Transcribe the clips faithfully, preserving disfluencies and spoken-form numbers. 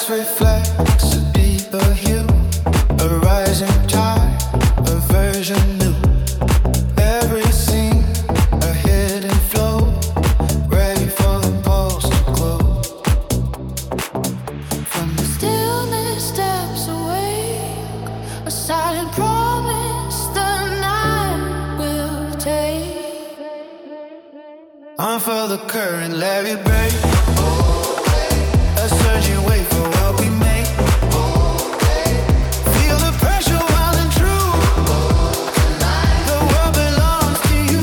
reflects a deeper hue, a rising tide, a version new. Every scene, a hidden flow, ready for the pulse to glow. From the stillness steps awake, a silent promise the night will take. Unfurl the current, let it break. A surging wave for what we make. Feel the pressure wild and true. The world belongs to you.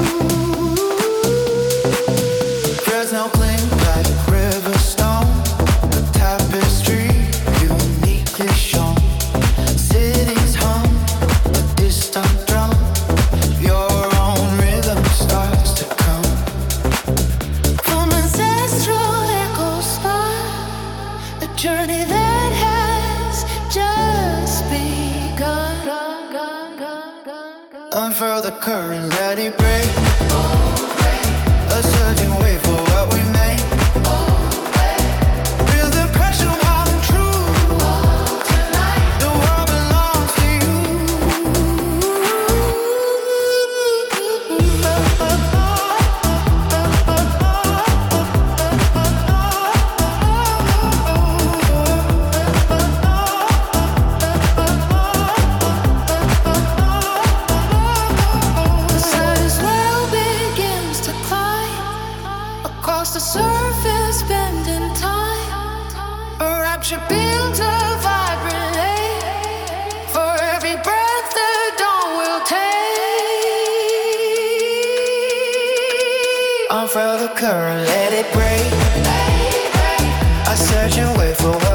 There's no cling like river stone. The tapestry uniquely shown. Cities hum, a distant drum. Your own rhythm starts to come. From ancestral echoes far, a journey that has just begun. Unfurl the current, let it break. A surging wave for what we make. Feel the pressure wild and true. The world belongs to you. The sun as well begins to climb across the surface, bending time. A rapture builds a vibrant lake for every breath the dawn will take. Unfurl the current, let it break. A surging wave for